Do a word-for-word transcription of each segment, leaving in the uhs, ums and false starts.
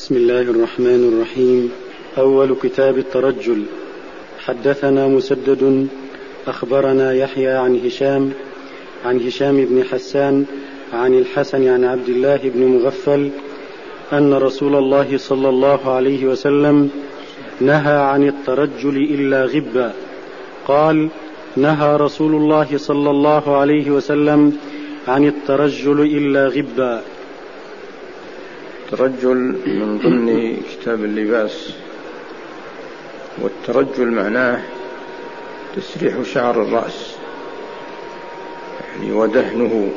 بسم الله الرحمن الرحيم. أول كتاب الترجل. حدثنا مسدد أخبرنا يحيى عن هشام عن هشام بن حسان عن الحسن عن عبد الله بن مغفل أن رسول الله صلى الله عليه وسلم نهى عن الترجل إلا غبا. قال: نهى رسول الله صلى الله عليه وسلم عن الترجل إلا غبا. الترجل من ضمن كتاب اللباس، والترجل معناه تسريح شعر الرأس يعني ودهنه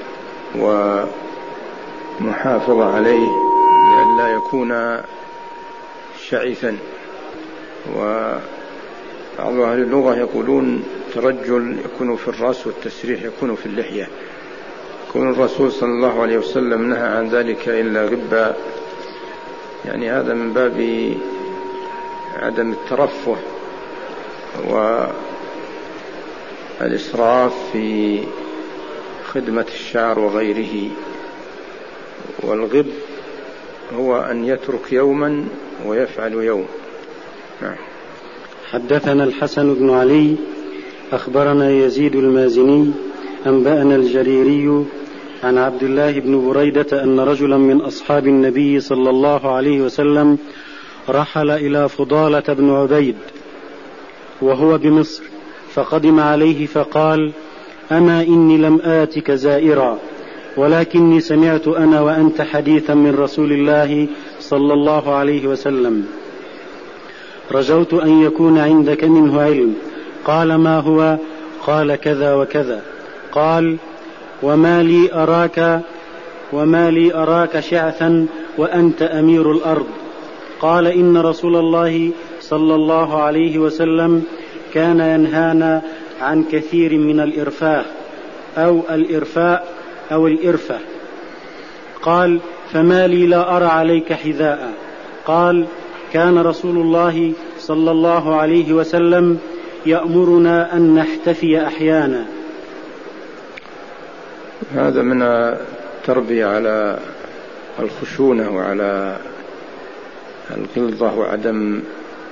ومحافظة عليه لئلا يكون شعثا. وبعض أهل اللغة يقولون الترجل يكون في الرأس والتسريح يكون في اللحية. يكون الرسول صلى الله عليه وسلم نهى عن ذلك إلا غبا، يعني هذا من باب عدم الترفه والإسراف في خدمة الشعر وغيره. والغب هو أن يترك يوما ويفعل يوم. نعم. حدثنا الحسن بن علي أخبرنا يزيد المازني أنبأنا الجريري عن عبد الله بن بريدة أن رجلا من أصحاب النبي صلى الله عليه وسلم رحل إلى فضالة بن عبيد وهو بمصر، فقدم عليه فقال: أما إني لم آتك زائرا، ولكني سمعت أنا وأنت حديثا من رسول الله صلى الله عليه وسلم، رجوت أن يكون عندك منه علم. قال: ما هو؟ قال: كذا وكذا. قال: وما لي أراك وما لي أراك شعثا وأنت أمير الأرض؟ قال: إن رسول الله صلى الله عليه وسلم كان ينهانا عن كثير من الإرفاء أو الإرفاء أو الإرفة. قال: فما لي لا أرى عليك حذاء؟ قال: كان رسول الله صلى الله عليه وسلم يأمرنا أن نحتفي أحيانا. هذا من التربية على الخشونة وعلى الغلظة وعدم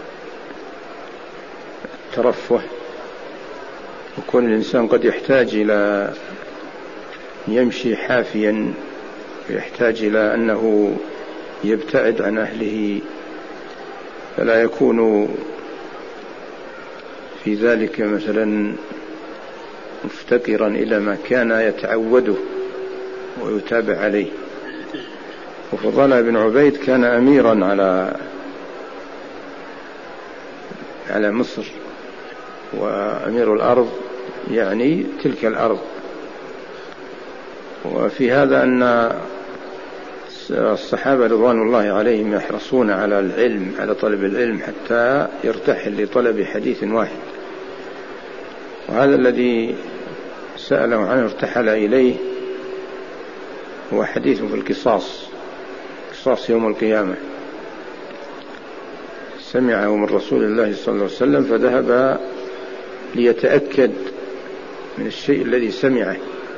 الترفه. وكون الإنسان قد يحتاج إلى يمشي حافيا، ويحتاج إلى أنه يبتعد عن أهله، فلا يكون في ذلك مثلا مفتقرا إلى ما كان يتعوده ويتابع عليه. وفضالة بن عبيد كان أميرا على على مصر، وأمير الأرض يعني تلك الأرض. وفي هذا أن الصحابة رضوان الله عليهم يحرصون على العلم، على طلب العلم، حتى يرتحل لطلب حديث واحد. وهذا الذي سأله عنه ارتحل إليه هو حديث في القصاص، قصاص يوم القيامة، سمعه من رسول الله صلى الله عليه وسلم، فذهب ليتأكد من الشيء الذي سمعه.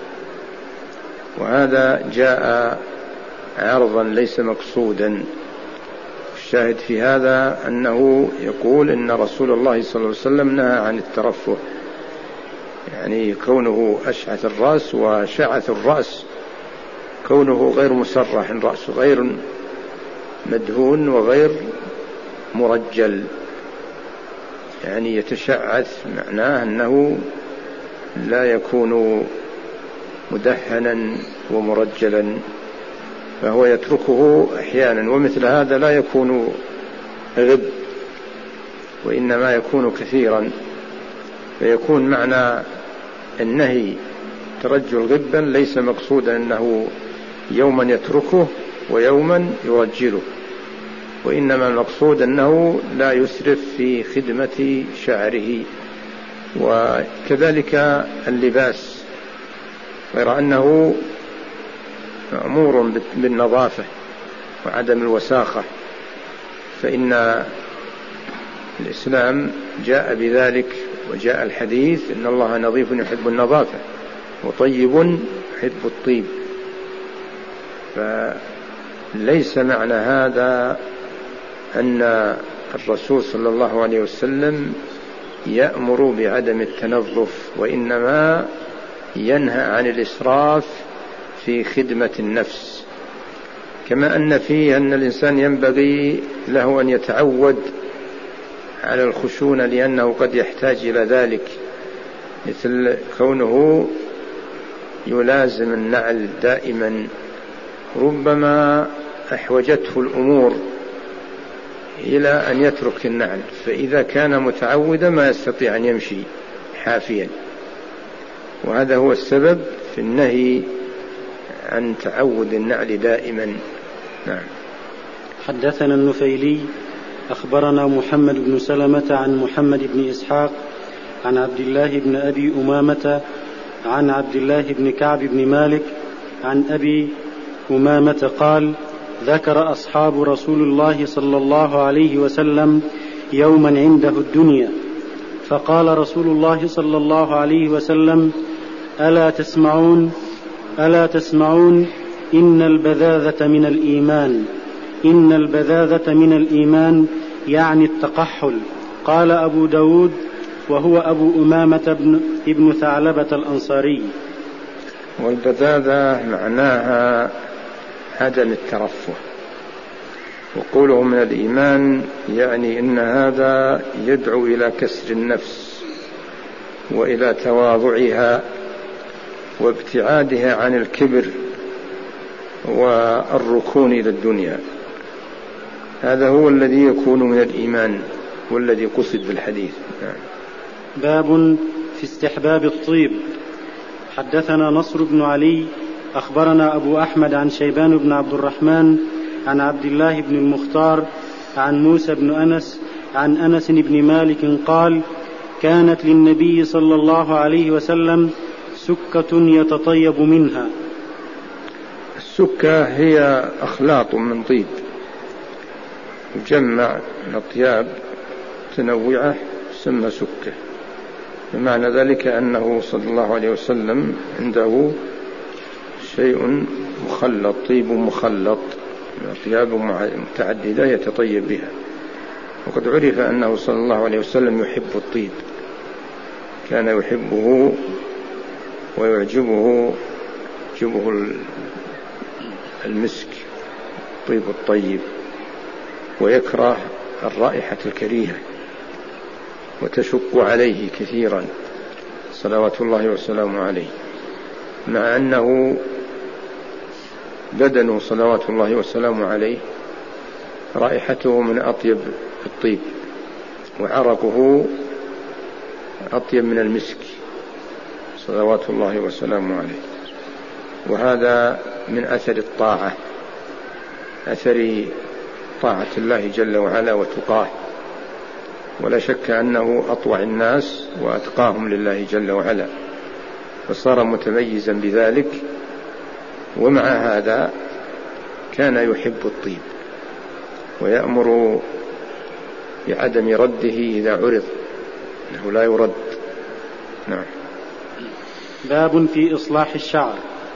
وهذا جاء عرضا ليس مقصودا. الشاهد في هذا أنه يقول إن رسول الله صلى الله عليه وسلم نهى عن الترفه، يعني كونه أشعث الرأس، وشعث الرأس كونه غير مسرح، رأسه غير مدهون وغير مرجل، يعني يتشعث، معناه أنه لا يكون مدهنا ومرجلا، فهو يتركه أحيانا. ومثل هذا لا يكون غب، وإنما يكون كثيرا، فيكون معنى النهي ترجل غبا ليس مقصودا أنه يوما يتركه ويوما يرجله، وإنما المقصود أنه لا يسرف في خدمة شعره. وكذلك اللباس، غير أنه مأمور بالنظافة وعدم الوساخة، فإن الإسلام جاء بذلك، وجاء الحديث إن الله نظيف يحب النظافة وطيب يحب الطيب. ليس معنى هذا أن الرسول صلى الله عليه وسلم يأمر بعدم التنظف، وإنما ينهى عن الإسراف في خدمة النفس، كما أن فيه أن الإنسان ينبغي له أن يتعود على الخشونة لأنه قد يحتاج إلى ذلك، مثل كونه يلازم النعل دائما، ربما أحوجته الأمور إلى أن يترك النعل، فإذا كان متعودا ما يستطيع أن يمشي حافيا، وهذا هو السبب في النهي عن تعود النعل دائما. نعم. حدثنا النفيلي أخبرنا محمد بن سلمة عن محمد بن إسحاق عن عبد الله بن أبي أمامة عن عبد الله بن كعب بن مالك عن أبي أمامة قال: ذكر أصحاب رسول الله صلى الله عليه وسلم يوما عنده الدنيا، فقال رسول الله صلى الله عليه وسلم: ألا تسمعون ألا تسمعون إن البذاذة من الإيمان إن البذاذة من الإيمان يعني التقحل. قال أبو داود وهو أبو أمامة بن ابن ثعلبة الأنصاري. والبذاذة معناها عدم الترفه، وقوله من الإيمان يعني إن هذا يدعو إلى كسر النفس وإلى تواضعها وابتعادها عن الكبر والركون إلى الدنيا، هذا هو الذي يكون من الإيمان والذي قصد بالحديث. باب في استحباب الطيب. حدثنا نصر بن علي أخبرنا أبو أحمد عن شيبان بن عبد الرحمن عن عبد الله بن المختار عن موسى بن أنس عن أنس بن مالك قال: كانت للنبي صلى الله عليه وسلم سكة يتطيب منها. السكة هي أخلاط من طيب يجمع الأطياب تنوعة تسمى سكة، بمعنى ذلك أنه صلى الله عليه وسلم عنده شيء مخلط، طيب مخلط، أطياب متعددة يتطيب بها، وقد عرف أنه صلى الله عليه وسلم يحب الطيب، كان يحبه ويعجبه يعجبه المسك الطيب الطيب، ويكره الرائحة الكريهة وتشق عليه كثيرا صلوات الله وسلامه عليه، مع أنه بدنه صلوات الله وسلامه عليه رائحته من أطيب الطيب، وعرقه أطيب من المسك صلوات الله وسلامه عليه، وهذا من أثر الطاعة، أثر طاعة الله جل وعلا وتقاه، ولا شك أنه أطوع الناس وأتقاهم لله جل وعلا، فصار متميزا بذلك، ومع هذا كان يحب الطيب ويأمر بعدم رده إذا عرض، أنه لا يرد. نعم. باب في إصلاح الشعر.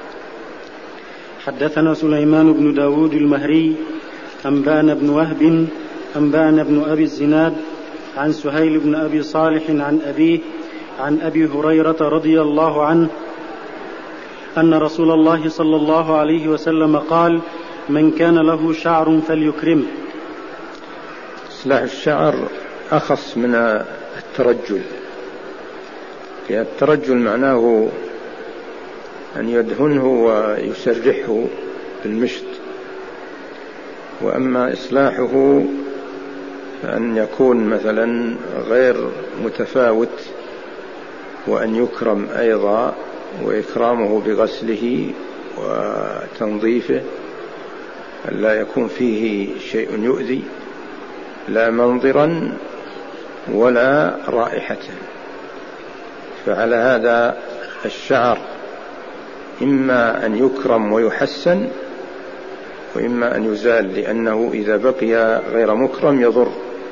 حدثنا سليمان بن داود المهري أنبأنا بن وهب أنبأنا بن أبي الزناد عن سهيل بن أبي صالح عن أبيه عن أبي هريرة رضي الله عنه أن رسول الله صلى الله عليه وسلم قال: من كان له شعر فليكرمه. إصلاح الشعر أخص من الترجل، يعني الترجل معناه أن يدهنه ويسرحه بالمشط، وأما إصلاحه فأن يكون مثلا غير متفاوت، وأن يكرم أيضا، وإكرامه بغسله وتنظيفه، لا يكون فيه شيء يؤذي لا منظرا ولا رائحة. فعلى هذا الشعر إما أن يكرم ويحسن، وإما أن يزال، لأنه إذا بقي غير مكرم يضر،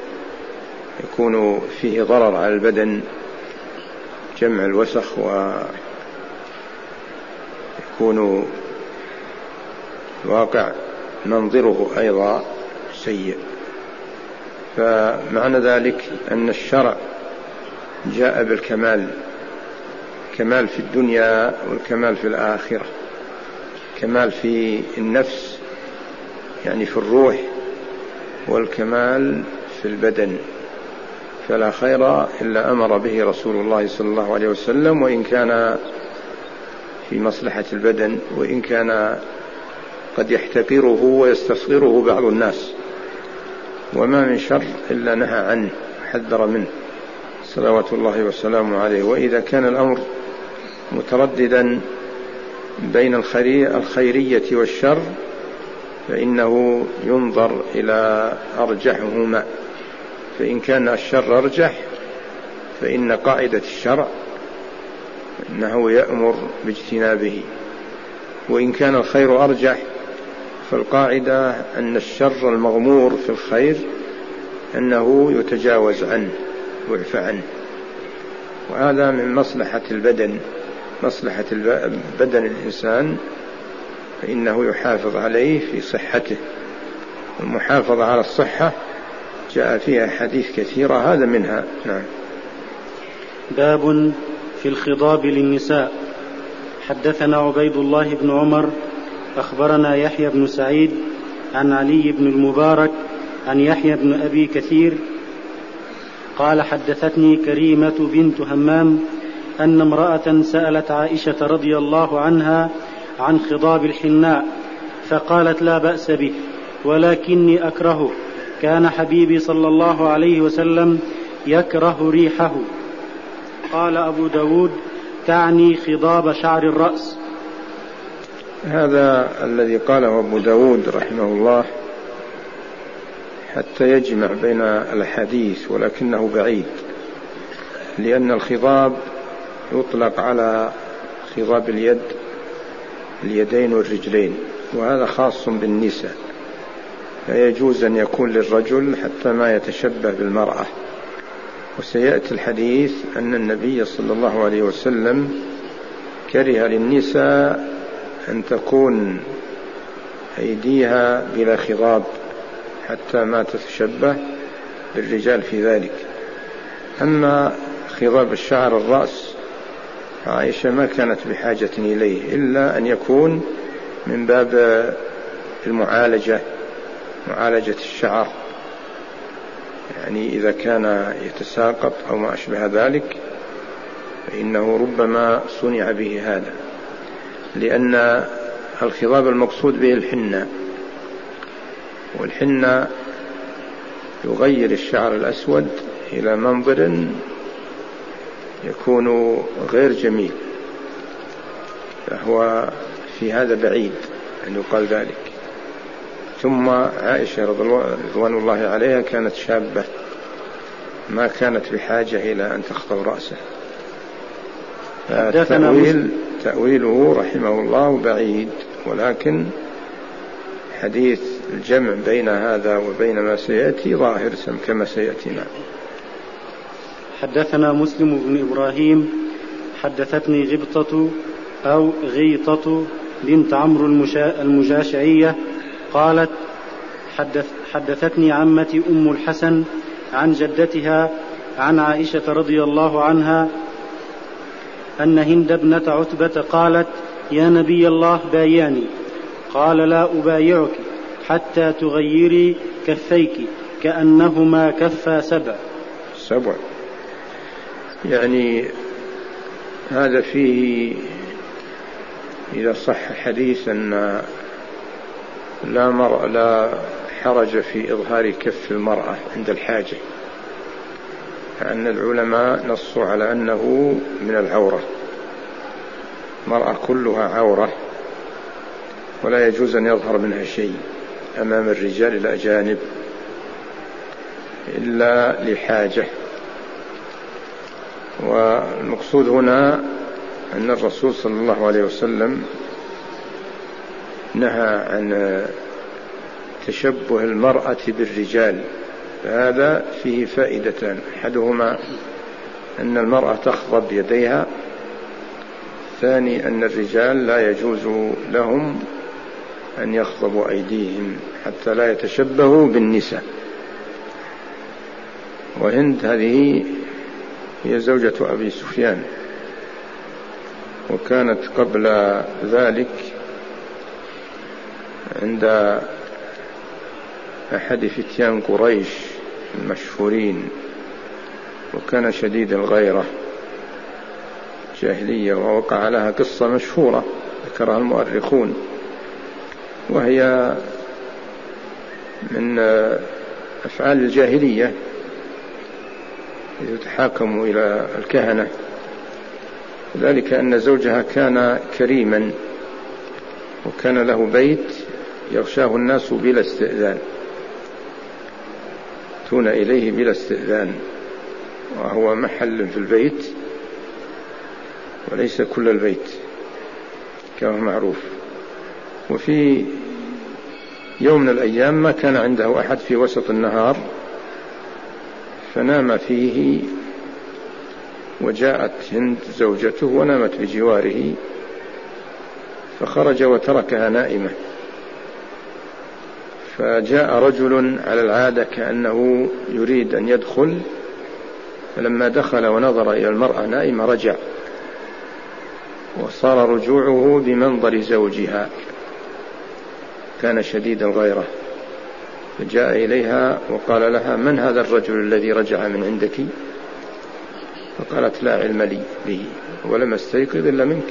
يكون فيه ضرر على البدن، جمع الوسخ، ويكون واقع منظره أيضا سيء. فمعنى ذلك أن الشرع جاء بالكمال، كمال في الدنيا والكمال في الآخرة، كمال في النفس يعني في الروح، والكمال في البدن. فلا خير إلا أمر به رسول الله صلى الله عليه وسلم، وإن كان في مصلحة البدن، وإن كان قد يحتقره ويستصغره بعض الناس، وما من شر إلا نهى عنه حذر منه صلوات الله وسلامه عليه. وإذا كان الأمر مترددا بين الخيرية والشر فإنه ينظر إلى أرجحهما، فإن كان الشر أرجح فإن قاعدة الشرع أنه يأمر باجتنابه، وإن كان الخير أرجح فالقاعدة أن الشر المغمور في الخير أنه يتجاوز عنه ويعفى عنه. وهذا من مصلحة البدن، مصلحة بدن الإنسان، فإنه يحافظ عليه في صحته. والمحافظة على الصحة جاء فيها حديث كثيرة، هذا منها. نعم. باب في الخضاب للنساء. حدثنا عبيد الله بن عمر أخبرنا يحيى بن سعيد عن علي بن المبارك عن يحيى بن أبي كثير قال حدثتني كريمة بنت همام أن امرأة سألت عائشة رضي الله عنها عن خضاب الحناء فقالت لا بأس به ولكني أكرهه، كان حبيبي صلى الله عليه وسلم يكره ريحه. قال أبو داود تعني خضاب شعر الرأس. هذا الذي قاله أبو داود رحمه الله حتى يجمع بين الحديث، ولكنه بعيد، لأن الخضاب يطلق على خضاب اليد، اليدين والرجلين، وهذا خاص بالنساء، لا يجوز أن يكون للرجل حتى ما يتشبه بالمرأة. وسيأتي الحديث أن النبي صلى الله عليه وسلم كره للنساء أن تكون أيديها بلا خضاب حتى ما تتشبه بالرجال في ذلك. أما خضاب الشعر الرأس عائشة ما كانت بحاجة إليه إلا أن يكون من باب المعالجة، معالجة الشعر، يعني إذا كان يتساقط أو ما أشبه ذلك فإنه ربما صنع به هذا، لأن الخضاب المقصود به الحنة، والحنة يغير الشعر الأسود إلى منظر يكون غير جميل، فهو في هذا بعيد أن يقال ذلك. ثم عائشة رضوان الله عليها كانت شابة ما كانت بحاجة إلى أن تخضب رأسه. التأويل تأويله رحمه الله بعيد، ولكن حديث الجمع بين هذا وبين ما سيأتي ظاهر كما سيأتينا. حدثنا مسلم بن إبراهيم حدثتني غبطة أو غيطة بنت عمرو المجاشعية قالت حدث حدثتني عمتي أم الحسن عن جدتها عن عائشة رضي الله عنها أن هند ابنة عتبة قالت يا نبي الله بايعني، قال لا أبايعك حتى تغيري كفيك كأنهما كفا سبع. سبع يعني هذا فيه إذا صح حديث أن لا, مر... لا حرج في إظهار كف المرأة عند الحاجة، لأن العلماء نصوا على أنه من العورة، المرأة كلها عورة ولا يجوز أن يظهر منها شيء أمام الرجال الأجانب إلا لحاجة. والمقصود هنا أن الرسول صلى الله عليه وسلم نهى عن تشبه المرأة بالرجال، فهذا فيه فائدتان، أحدهما أن المرأة تخضب يديها، ثاني أن الرجال لا يجوز لهم أن يخضبوا أيديهم حتى لا يتشبهوا بالنساء. وهند هذه هي زوجة أبي سفيان، وكانت قبل ذلك عند أحد فتيان قريش المشهورين، وكان شديد الغيرة جاهلية، ووقع لها قصة مشهورة ذكرها المؤرخون، وهي من أفعال الجاهلية يتحاكم إلى الكهنة، ذلك أن زوجها كان كريما وكان له بيت يغشاه الناس بلا استئذان، يأتون إليه بلا استئذان، وهو محل في البيت وليس كل البيت كما معروف. وفي يوم من الأيام ما كان عنده أحد في وسط النهار، فنام فيه، وجاءت هند زوجته ونامت بجواره، فخرج وتركها نائمة. فجاء رجل على العادة كأنه يريد أن يدخل، فلما دخل ونظر إلى المرأة نائمة رجع، وصار رجوعه بمنظر زوجها، كان شديد الغيرة، فجاء إليها وقال لها: من هذا الرجل الذي رجع من عندك؟ فقالت: لا علم لي به ولم استيقظ إلا منك.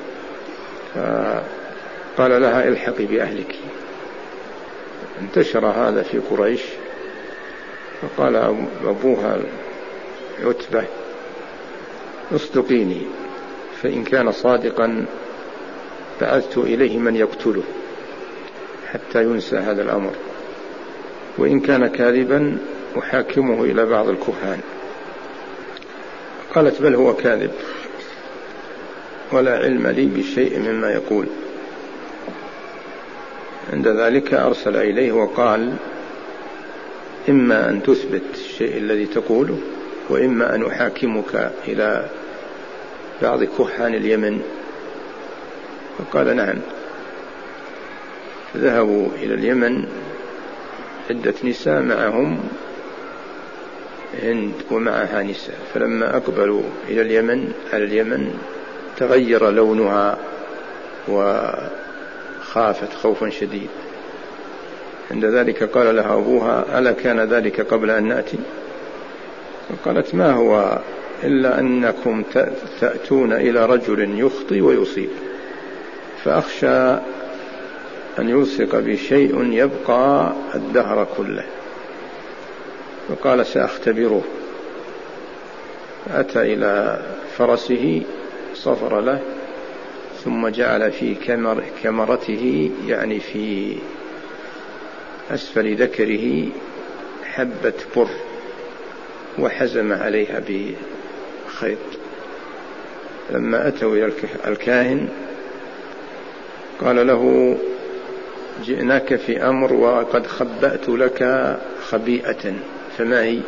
فقال لها: الحقي بأهلك. انتشر هذا في قريش، فقال أبوها عتبة: اصدقيني، فإن كان صادقا بعثت إليه من يقتله حتى ينسى هذا الأمر، وإن كان كاذبا أحاكمه إلى بعض الكهان. قالت: بل هو كاذب ولا علم لي بشيء مما يقول. عند ذلك أرسل إليه وقال: إما أن تثبت الشيء الذي تقوله، وإما أن أحاكمك إلى بعض كهان اليمن. فقال: نعم. ذهبوا إلى اليمن عدة نساء، معهم هند ومعها نساء، فلما أقبلوا إلى اليمن على اليمن تغير لونها وخافت خوفا شديد. عند ذلك قال لها أبوها: ألا كان ذلك قبل أن نأتي؟ فقالت: ما هو إلا أنكم تأتون إلى رجل يخطي ويصيب، فأخشى أن يلصق بشيء يبقى الدهر كله. فقال: سأختبره. أتى إلى فرسه صفر له، ثم جعل في كمر كمرته، يعني في أسفل ذكره، حبة بر، وحزم عليها بخيط. لما أتوا إلى الكاهن قال له: جئناك في أمر وقد خبأت لك خبيئة، فما هي؟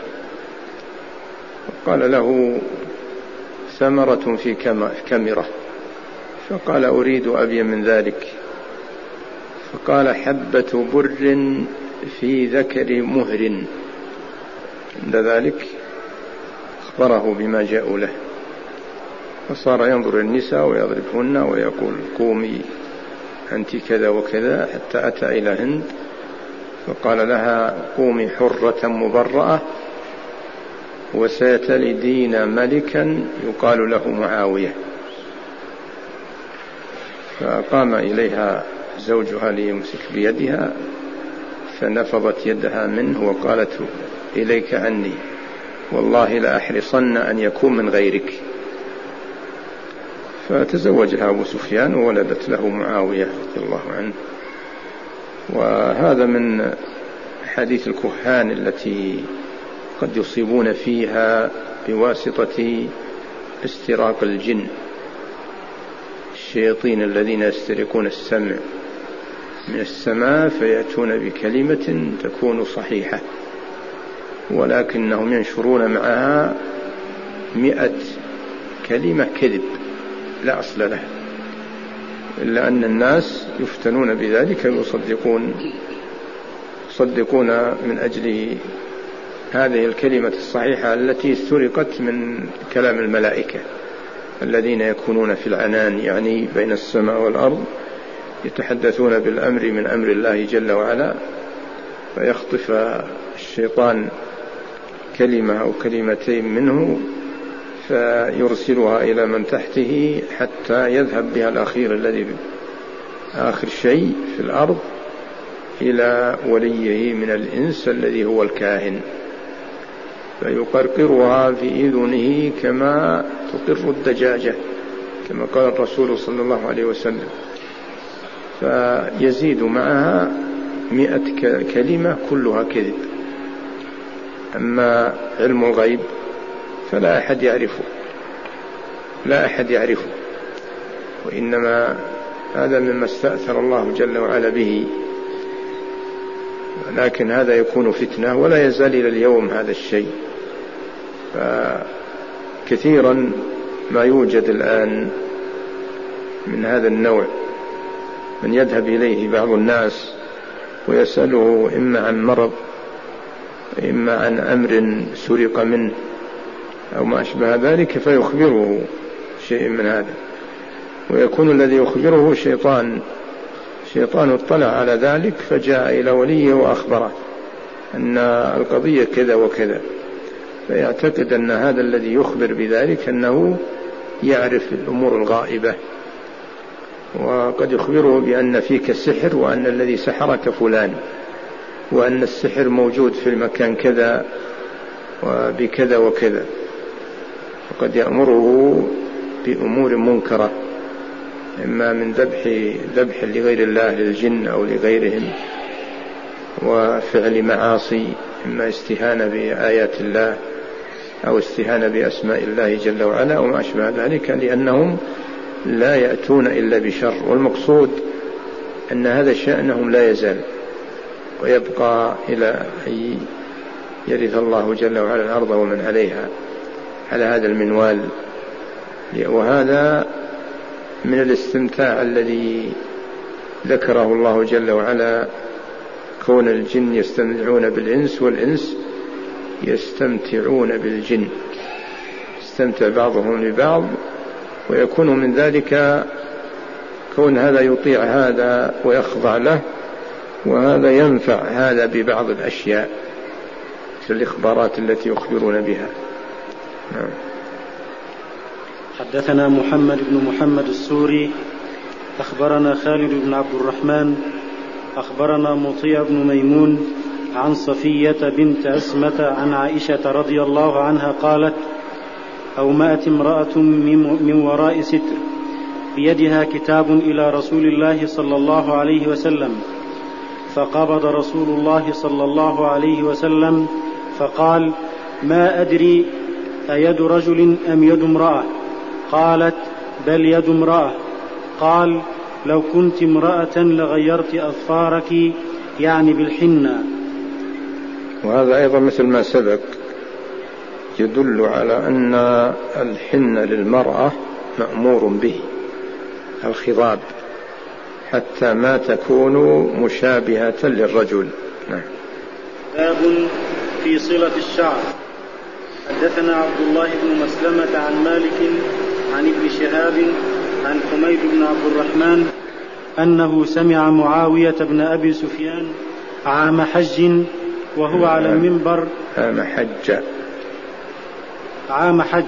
قال له: ثمرة في كمرة. فقال: أريد أبي من ذلك. فقال: حبة بر في ذكر مهر. عند ذلك أخبره بما جاء له، فصار ينظر النساء ويضربهن ويقول: قومي أنت كذا وكذا، حتى أتى إلى هند فقال لها: قومي حرة مبرأة، وسيتلدين ملكا يقال له معاوية. فقام إليها زوجها ليمسك بيدها، فنفضت يدها منه وقالت: إليك عني، والله لأحرصن أن يكون من غيرك. فتزوجها أبو سفيان وولدت له معاوية رضي الله عنه. وهذا من حديث الكهان التي قد يصيبون فيها بواسطة استراق الجن، الشياطين الذين يسترقون السمع من السماء فيأتون بكلمة تكون صحيحة، ولكنهم ينشرون معها مئة كلمة كذب لا أصل لها. إلا أن الناس يفتنون بذلك ويصدقون يصدقون من أجل هذه الكلمة الصحيحة التي سرقت من كلام الملائكة الذين يكونون في العنان، يعني بين السماء والأرض، يتحدثون بالأمر من أمر الله جل وعلا، فيخطف الشيطان كلمة أو كلمتين منه فيرسلها إلى من تحته حتى يذهب بها الأخير الذي آخر شيء في الأرض إلى وليه من الإنس الذي هو الكاهن، فيقرقرها في إذنه كما تقر الدجاجة كما قال الرسول صلى الله عليه وسلم، فيزيد معها مئة كلمة كلها كذب. أما علم الغيب فلا أحد يعرفه، لا أحد يعرفه، وإنما هذا مما استأثر الله جل وعلا به، لكن هذا يكون فتنة ولا يزال إلى اليوم هذا الشيء. فكثيرا ما يوجد الآن من هذا النوع، من يذهب إليه بعض الناس ويسأله إما عن مرض إما عن أمر سرق منه أو ما أشبه ذلك، فيخبره شيء من هذا، ويكون الذي يخبره شيطان شيطان اطلع على ذلك فجاء إلى وليه وأخبره أن القضية كذا وكذا، فيعتقد أن هذا الذي يخبر بذلك أنه يعرف الأمور الغائبة، وقد يخبره بأن فيك سحر وأن الذي سحرك فلان، وأن السحر موجود في المكان كذا وبكذا وكذا، وقد يأمره بأمور منكرة، إما من ذبح ذبح لغير الله للجن أو لغيرهم، وفعل معاصي، إما استهانة بآيات الله أو استهانة بأسماء الله جل وعلا وما أشبه ذلك، لأنهم لا يأتون إلا بشر، والمقصود أن هذا شأنهم لا يزال ويبقى إلى أن يرث الله جل وعلا الأرض ومن عليها على هذا المنوال. وهذا من الاستمتاع الذي ذكره الله جل وعلا، كون الجن يستمتعون بالإنس والإنس يستمتعون بالجن، يستمتع بعضهم لبعض، ويكون من ذلك كون هذا يطيع هذا ويخضع له، وهذا ينفع هذا ببعض الأشياء في الإخبارات التي يخبرون بها. نعم. حدثنا محمد بن محمد السوري أخبرنا خالد بن عبد الرحمن أخبرنا مطيع بن ميمون عن صفية بنت أسمة عن عائشة رضي الله عنها قالت: أومأت امرأة من وراء ستر بيدها كتاب إلى رسول الله صلى الله عليه وسلم، فقبض رسول الله صلى الله عليه وسلم فقال: ما أدري أيد رجل أم يد امرأة؟ قالت: بل يد امرأة. قال: لو كنت امرأة لغيرت أظفارك، يعني بالحنة. وهذا أيضا مثل ما سبق يدل على أن الحنة للمرأة مأمور به، الخضاب، حتى ما تكون مشابهة للرجل. نعم. باب في صلة الشعر. حدثنا عبد الله بن مسلمة عن مالك عن ابن شهاب عن حميد بن عبد الرحمن أنه سمع معاوية بن أبي سفيان عام حج وهو على المنبر عام حج عام حج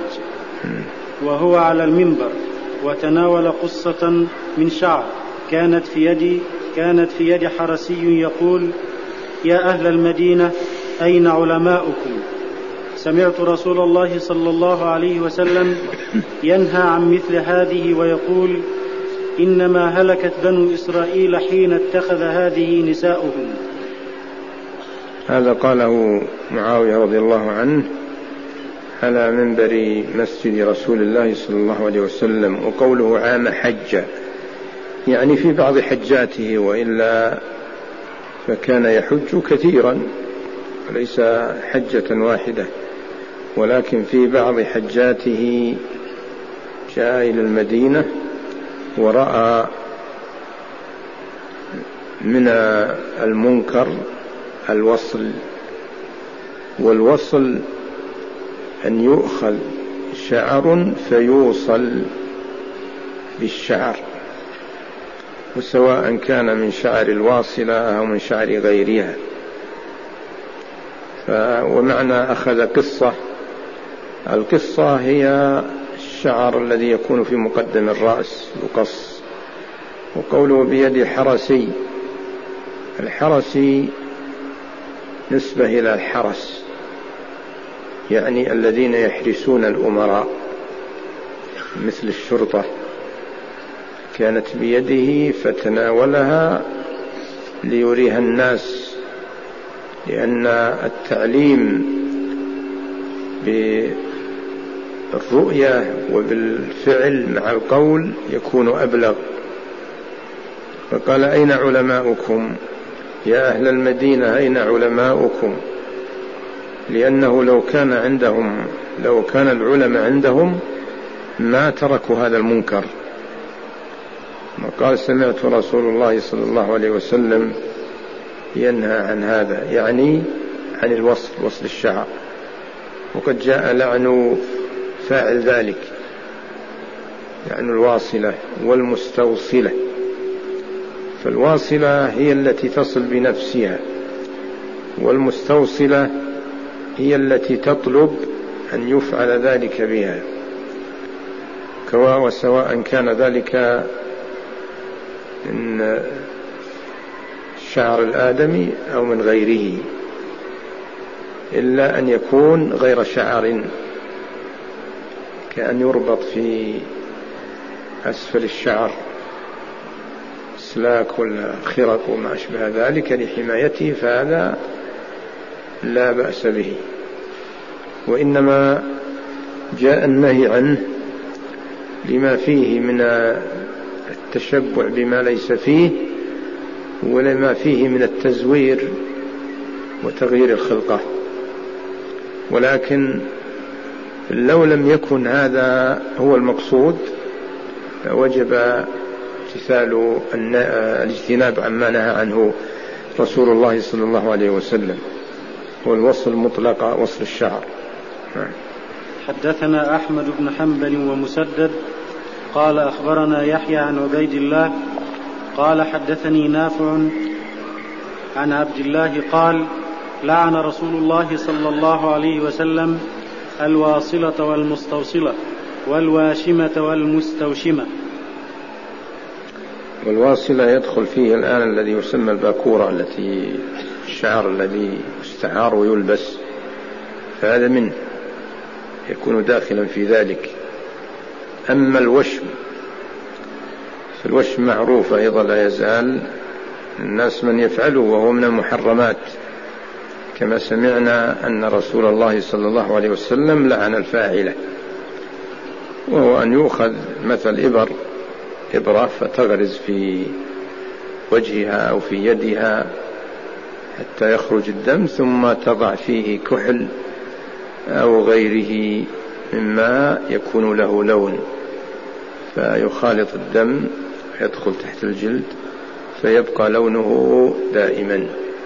وهو على المنبر وتناول قصة من شعر كانت في يدي كانت في يد حرسي يقول: يا أهل المدينة أين علماؤكم؟ سمعت رسول الله صلى الله عليه وسلم ينهى عن مثل هذه ويقول: إنما هلكت بنو إسرائيل حين اتخذ هذه نساؤهم. هذا قاله معاوية رضي الله عنه على منبر مسجد رسول الله صلى الله عليه وسلم. وقوله عام حج يعني في بعض حجاته، وإلا فكان يحج كثيرا وليس حجة واحدة، ولكن في بعض حجاته جاء إلى المدينة ورأى من المنكر الوصل، والوصل أن يؤخذ شعر فيوصل بالشعر، وسواء كان من شعر الواصلة أو من شعر غيرها. ومعنى أخذ قصة، القصة هي الشعر الذي يكون في مقدم الرأس يقص. وقوله بيد حرسي، الحرسي نسبة إلى الحرس، يعني الذين يحرسون الأمراء مثل الشرطة، كانت بيده فتناولها ليريها الناس، لأن التعليم بالرؤية وبالفعل مع القول يكون أبلغ. فقال أين علماؤكم يا أهل المدينة، أين علماؤكم؟ لأنه لو كان عندهم لو كان العلماء عندهم ما تركوا هذا المنكر. وقال سمعت رسول الله صلى الله عليه وسلم ينهى عن هذا، يعني عن الوصل، وصل الشعر، وقد جاء لعن فاعل ذلك، لعن الواصلة والمستوصلة. فالواصلة هي التي تصل بنفسها، والمستوصلة هي التي تطلب أن يفعل ذلك بها، وسواء كان ذلك من الشعر الآدمي أو من غيره، إلا أن يكون غير شعر، كأن يربط في أسفل الشعر سلاك ولا خرق وما أشبه ذلك لحمايته، فهذا لا بأس به. وإنما جاء النهي عنه لما فيه من التشبع بما ليس فيه، ولما فيه من التزوير وتغيير الخلقة. ولكن لو لم يكن هذا هو المقصود وجب امتثال الاجتناب عما نهى عنه رسول الله صلى الله عليه وسلم، والوصل مطلق وصل الشعر. حدثنا أحمد بن حنبل ومسدد قال أخبرنا يحيى عن عبيد الله قال حدثني نافع عن عبد الله قال لعن رسول الله صلى الله عليه وسلم الواصلة والمستوصلة والواشمة والمستوشمة. والواصلة يدخل فيه الآن الذي يسمى الباكورة، التي الشعر الذي يستعار ويلبس، فهذا منه يكون داخلا في ذلك. أما الوشم فالوشم معروف أيضا لا يزال الناس من يفعله، وهو من المحرمات، كما سمعنا أن رسول الله صلى الله عليه وسلم لعن الفاعلة، وهو أن يؤخذ مثل إبر إبرة فتغرز في وجهها أو في يدها حتى يخرج الدم، ثم تضع فيه كحل أو غيره مما يكون له لون، فيخالط الدم يدخل تحت الجلد فيبقى لونه دائما،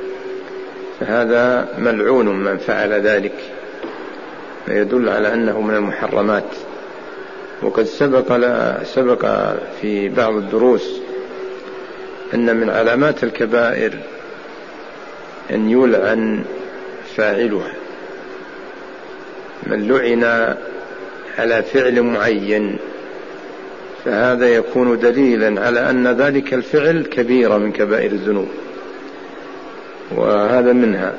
فهذا ملعون من فعل ذلك، فيدل على أنه من المحرمات. وقد سبق, سبق في بعض الدروس أن من علامات الكبائر أن يلعن فاعلها، من لعن على فعل معين فهذا يكون دليلا على أن ذلك الفعل كبيرة من كبائر الذنوب، وهذا منها.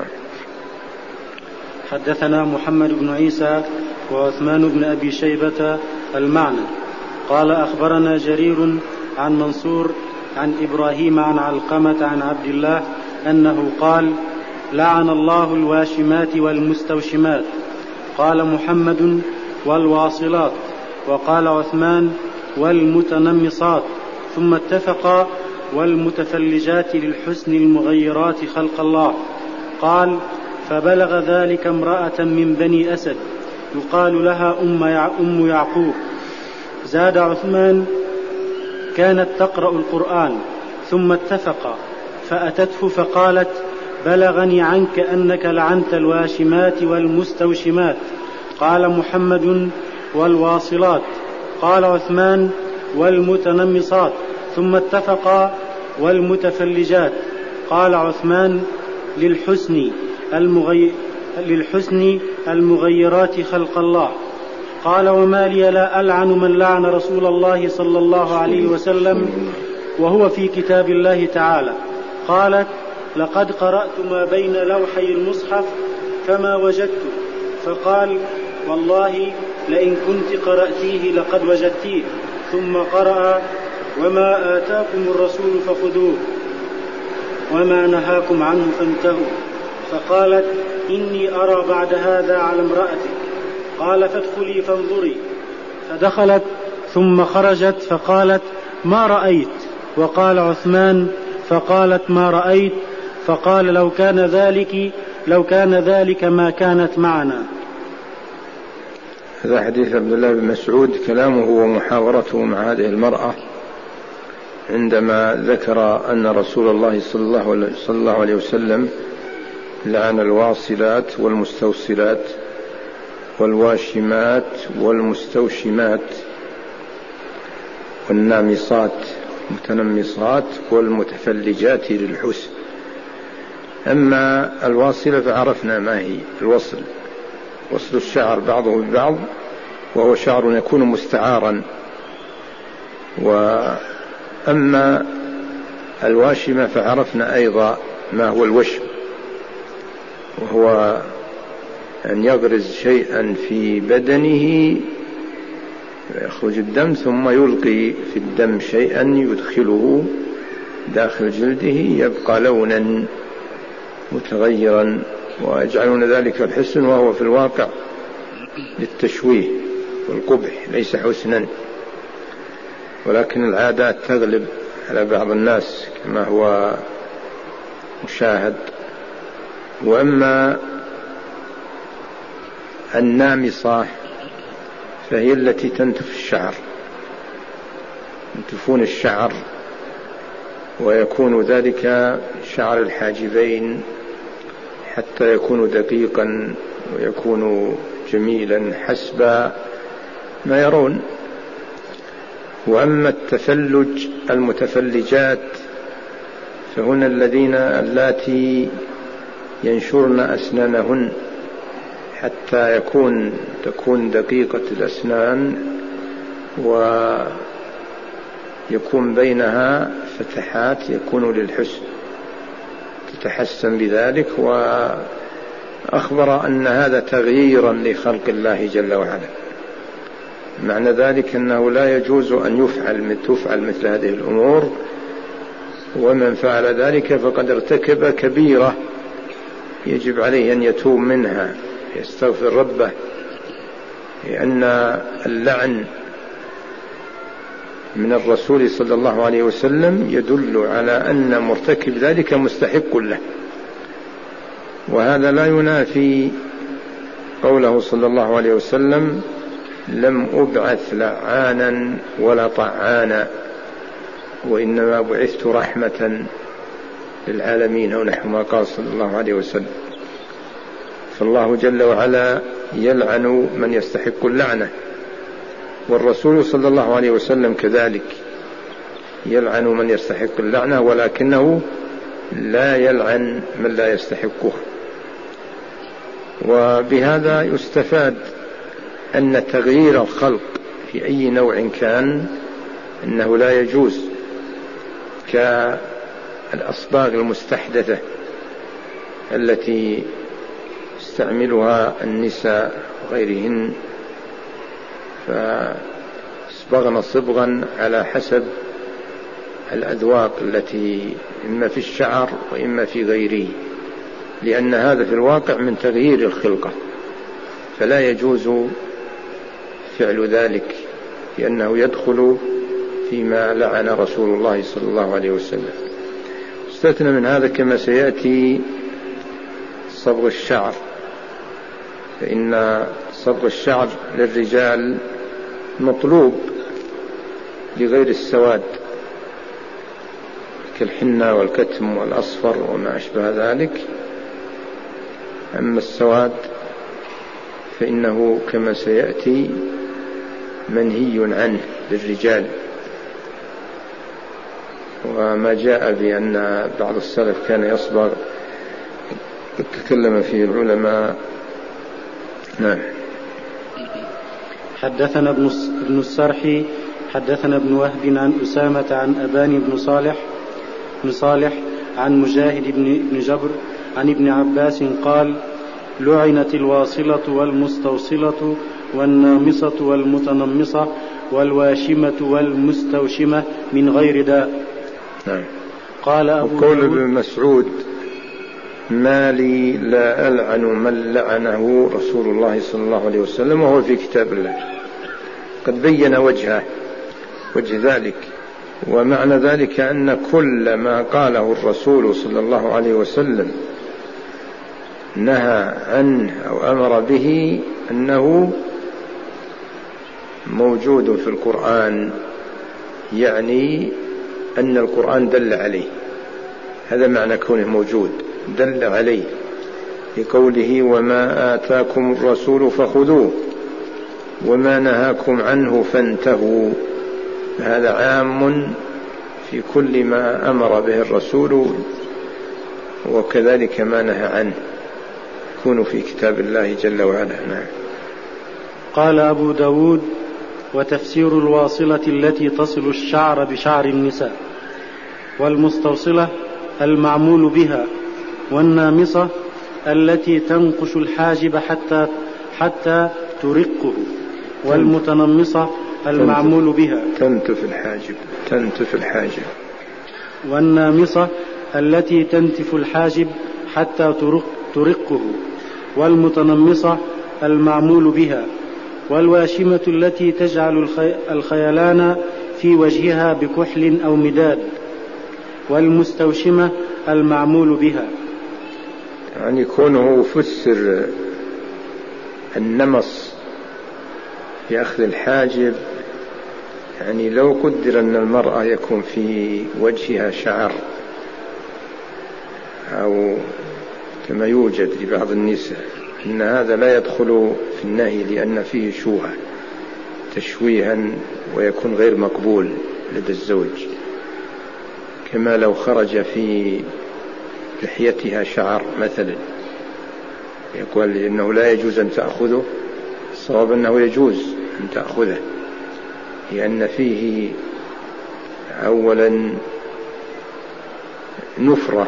حدثنا محمد بن عيسى وعثمان بن أبي شيبة المعنى قال أخبرنا جرير عن منصور عن إبراهيم عن علقمة عن عبد الله أنه قال لعن الله الواشمات والمستوشمات. قال محمد والواصلات، وقال عثمان والمتنمصات، ثم اتفقا والمتفلجات للحسن المغيرات خلق الله. قال فبلغ ذلك امرأة من بني أسد يقال لها أم يعقوب. زاد عثمان كانت تقرأ القرآن ثم اتفقا، فأتته فقالت: بلغني عنك أنك لعنت الواشمات والمستوشمات. قال محمد: والواصلات. قال عثمان: والمتنمصات. ثم اتفقا: والمتفلجات. قال عثمان: للحسن المغي... للحسن المغيرات خلق الله. قال: وما لي لا ألعن من لعن رسول الله صلى الله عليه وسلم وهو في كتاب الله تعالى. قالت: لقد قرأت ما بين لوحي المصحف فما وجدت. فقال: والله لئن كنت قرأتيه لقد وجدتيه. ثم قرأ: وما آتاكم الرسول فخذوه وما نهاكم عنه فانتهوا. فقالت: إني أرى بعد هذا على امرأتك. قال: فادخلي فانظري. فدخلت ثم خرجت فقالت: ما رأيت؟ وقال عثمان: فقالت: ما رأيت؟ فقال: لو كان ذلك لو كان ذلك ما كانت معنا. هذا حديث عبد الله بن مسعود، كلامه ومحاورته مع هذه المرأة عندما ذكر أن رسول الله صلى الله عليه وسلم لعن الواصلات والمستوصلات والواشمات والمستوشمات والنامصات المتنمصات والمتفلجات للحسن. أما الواصلة فعرفنا ما هي الوصل، وصل الشعر بعضه ببعض، وهو شعر يكون مستعارا. وأما الواشمة فعرفنا أيضا ما هو الوشم، وهو أن يغرز شيئا في بدنه يخرج الدم ثم يلقي في الدم شيئا يدخله داخل جلده يبقى لونا متغيرا، ويجعلون ذلك الحسن، وهو في الواقع للتشويه والقبح، ليس حسنا، ولكن العادات تغلب على بعض الناس كما هو مشاهد. وأما النامصة فهي التي تنتف الشعر، ينتفون الشعر، ويكون ذلك شعر الحاجبين حتى يكون دقيقا ويكون جميلا حسب ما يرون. وأما التفلج المتفلجات فهن الذين اللاتي ينشرن أسنانهن حتى يكون تكون دقيقة الأسنان ويكون بينها فتحات يكون للحسن، تتحسن بذلك. وأخبر أن هذا تغييرا لخلق الله جل وعلا، معنى ذلك أنه لا يجوز أن يفعل تفعل مثل هذه الأمور، ومن فعل ذلك فقد ارتكب كبيرة يجب عليه أن يتوب منها، يستغفر ربه، لأن اللعن من الرسول صلى الله عليه وسلم يدل على أن مرتكب ذلك مستحق له. وهذا لا ينافي قوله صلى الله عليه وسلم: لم أبعث لعانا ولا طعانا وإنما بعثت رحمة للعالمين، أو نحو ما قال صلى الله عليه وسلم. فالله جل وعلا يلعن من يستحق اللعنة، والرسول صلى الله عليه وسلم كذلك يلعن من يستحق اللعنة، ولكنه لا يلعن من لا يستحقه. وبهذا يستفاد أن تغيير الخلق في أي نوع كان أنه لا يجوز، كالأصباغ المستحدثة التي يستعملها النساء وغيرهن، فاصبغن صبغا على حسب الأذواق التي إما في الشعر وإما في غيره، لأن هذا في الواقع من تغيير الخلقة، فلا يجوز فعل ذلك، لأنه يدخل فيما لعن رسول الله صلى الله عليه وسلم. استثنى من هذا كما سيأتي صبغ الشعر، فإن صبغ الشعر للرجال مطلوب لغير السواد، كالحنة والكتم والأصفر وما أشبه ذلك. أما السواد فإنه كما سيأتي منهي عنه للرجال، وما جاء بأن بعض السلف كان يصبغ تكلم فيه العلماء. نعم. حدثنا ابن السرحي حدثنا ابن وهب عن أسامة عن أبان بن صالح بن صالح عن مجاهد بن جبر عن ابن عباس قال: لعنت الواصلة والمستوصلة والنامصة والمتنمصة والواشمة والمستوشمة من غير داء. نعم. قال أبو وقول ابن مسعود: ما لي لا ألعن من لعنه رسول الله صلى الله عليه وسلم وهو في كتاب الله، قد بين وجهه وجه ذلك. ومعنى ذلك أن كل ما قاله الرسول صلى الله عليه وسلم نهى عنه أو أمر به أنه موجود في القرآن، يعني أن القرآن دل عليه. هذا معنى كونه موجود، دل عليه، لقوله: وما آتاكم الرسول فخذوه وما نهاكم عنه فانتهوا. هذا عام في كل ما أمر به الرسول، وكذلك ما نهى عنه يكون في كتاب الله جل وعلا. نعم. قال أبو داود: وتفسير الواصلة التي تصل الشعر بشعر النساء، والمستوصلة المعمول بها، والنامصة التي تنقش الحاجب حتى حتى ترقه، والمتنمصة المعمول بها تنتف الحاجب تنتف الحاجب والنامصة التي تنتف الحاجب حتى ترق ترقه، والمتنمصة المعمول بها، والواشمة التي تجعل الخيلان في وجهها بكحل أو مداد، والمستوشمة المعمول بها. يعني كونه فسر النمص في أخذ الحاجب، يعني لو قدر أن المرأة يكون في وجهها شعر، أو كما يوجد لبعض النساء، إن هذا لا يدخل في النهي لأن فيه شوهة تشويها ويكون غير مقبول لدى الزوج، كما لو خرج في لحيتها شعر مثلا، يقول إنه لا يجوز أن تأخذه. الصواب أنه يجوز أن تأخذه، لأن فيه أولا نفرة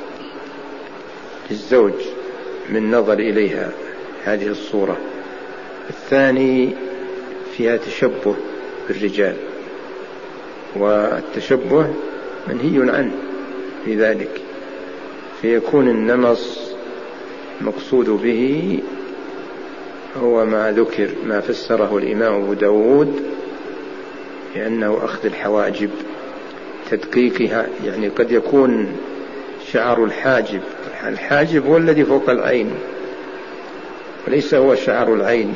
للزوج من نظر إليها هذه الصورة، الثاني فيها تشبه بالرجال، والتشبه منهي عنه في ذلك، فيكون النمص مقصود به هو ما ذكر ما فسره الإمام أبو داود، لأنه أخذ الحواجب تدقيقها. يعني قد يكون شعر الحاجب الحاجب هو الذي فوق العين وليس هو شعر العين،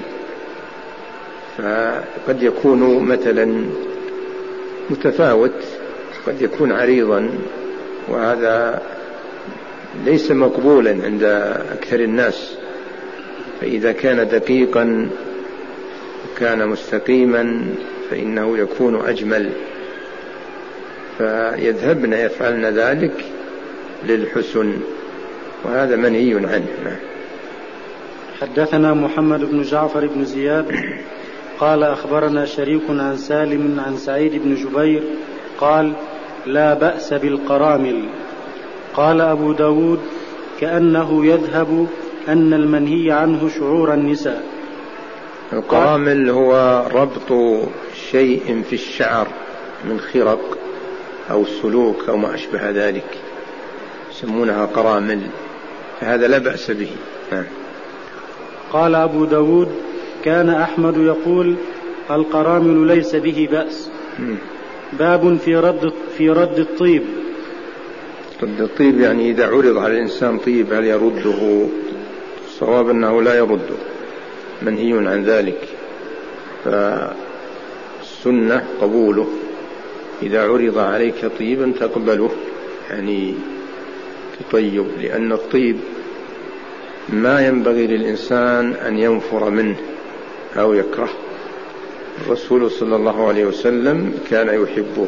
فقد يكون مثلا متفاوت، قد يكون عريضا، وهذا ليس مقبولا عند أكثر الناس. فإذا كان دقيقا وكان مستقيما فإنه يكون أجمل، فيذهبن يفعلن ذلك للحسن، وهذا منهي عنه. حدثنا محمد بن جعفر بن زياد قال أخبرنا شريك عن سالم عن سعيد بن جبير قال: لا بأس بالقرامل. قال أبو داود: كأنه يذهب أن المنهي عنه شعور النساء. القرامل هو ربط شيء في الشعر من خرق أو سلوك أو ما أشبه ذلك، يسمونها قرامل، فهذا لا بأس به. قال أبو داود: كان أحمد يقول: القرامل ليس به بأس. باب في رد في رد الطيب. رد الطيب يعني إذا عرض على الإنسان طيب هل يرده؟ الصواب أنه لا يرده، منهي عن ذلك، فالسنة قبوله. إذا عرض عليك طيبا تقبله يعني تطيب، لأن الطيب ما ينبغي للإنسان أن ينفر منه أو يكره. الرسول صلى الله عليه وسلم كان يحبه.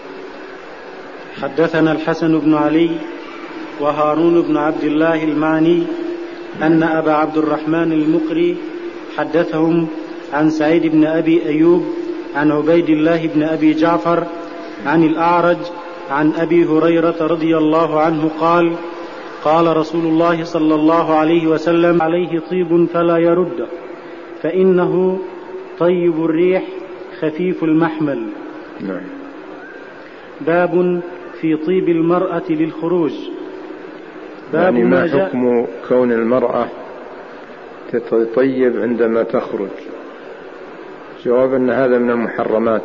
حدثنا الحسن بن علي وهارون بن عبد الله المعني أن أبا عبد الرحمن المقري حدثهم عن سعيد بن أبي أيوب عن عبيد الله بن أبي جعفر عن الأعرج عن أبي هريرة رضي الله عنه قال: قال رسول الله صلى الله عليه وسلم: عليه طيب فلا يرد، فإنه طيب الريح خفيف المحمل. نعم. باب في طيب المرأة للخروج. باب يعني ما ما حكم كون المرأة تطيب عندما تخرج؟ جواب أن هذا من المحرمات،